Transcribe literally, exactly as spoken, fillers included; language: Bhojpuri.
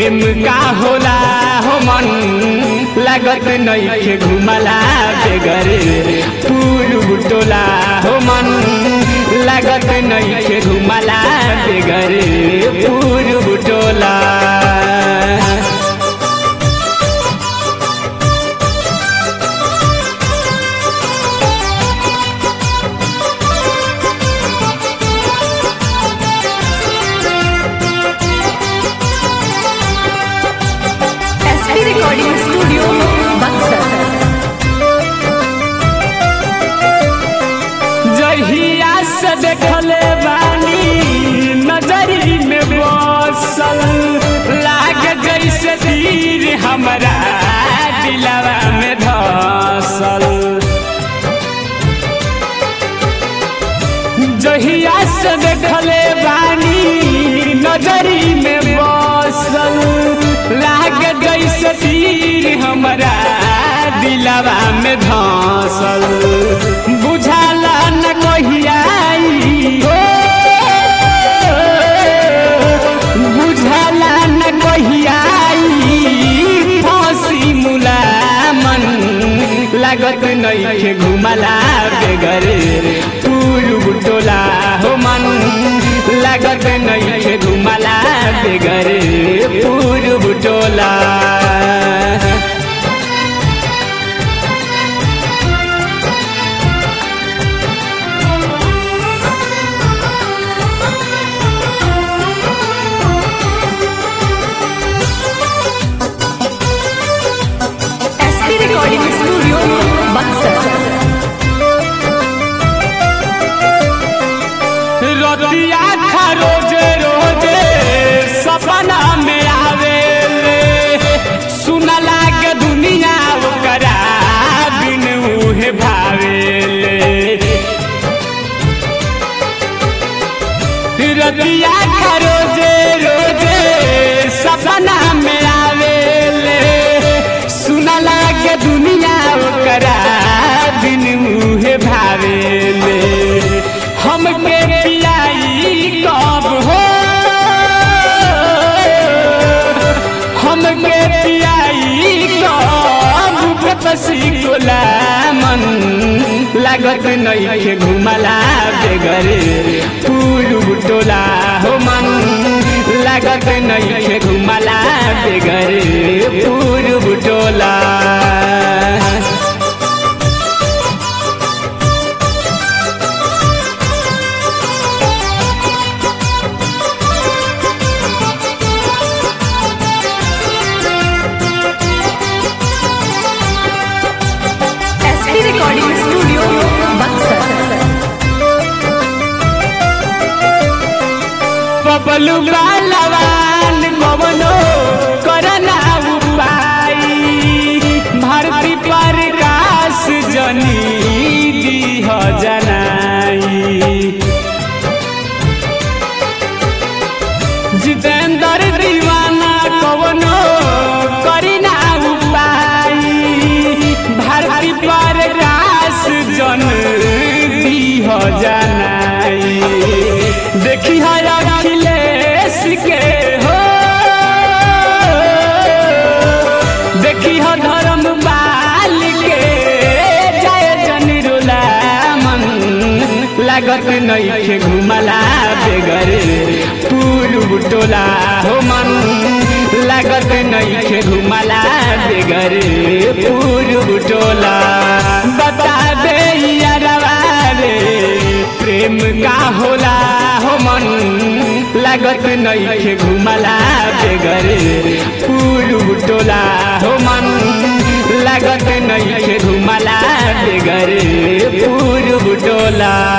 प्रेम का होला हो मन लागत नइखे घुमला बेगर फूल बुटोला हो मन लागत नइखे घुमला बेगर फूल बुटोला। Recording studio Buxar. जहिया से देखले बानी नजरी में बसल लाग जैसे तीर हमरा दिलवा में धसल। जहिया से देखले बानी नजरी में बसल लाग जैसे तीर हमरा दिलवा में धसल। बुझाला न कहियाई हो बुझाला न कहियाई फांसी मुला मन लागत नइखे घुमला बेगर फूल बुटोला हो मन लागत नइखे घुमला बेगर फूल बुटोला। Recording studio Buxar. रतिया खा रोजे रोजे सपना में आवे सुनला के दुनिया ओकरा बिन उहे भावेले। रतिया खा रोजे रोजे सपना में आवेले सुनला के दुनिया ओकरा बिन उहे भावेले। हमके पियाई कब हो हमके पियाई कब पसी कोला मन लागत नइखे घुमला बेगर फूल बुटोला हो मन लागत नइखे घुमला बेगर फूल बुटोला। Recording studio Buxar. बबलू बालवान कवनो करना उपाय भारती प्रकाश जनी दीह जनाई। जितेंद्र दीवाना कवनो करना उपाय भारती प्रकाश जन दीह जनाई। देखी हर अखिलेश के हो देखी हो धर्म बाल के जय जन रोला मन लागत नइखे घुमला बेगर फूल बुटोला हो मन लागत नइखे घुमला बेगर फूल बुटोला। बता दे यारवा रे प्रेम का होला हो मन लागत नइखे घुमला बेगर फूल बुटोला हो मन लागत नइखे घुमला बेगर फूल बुटोला।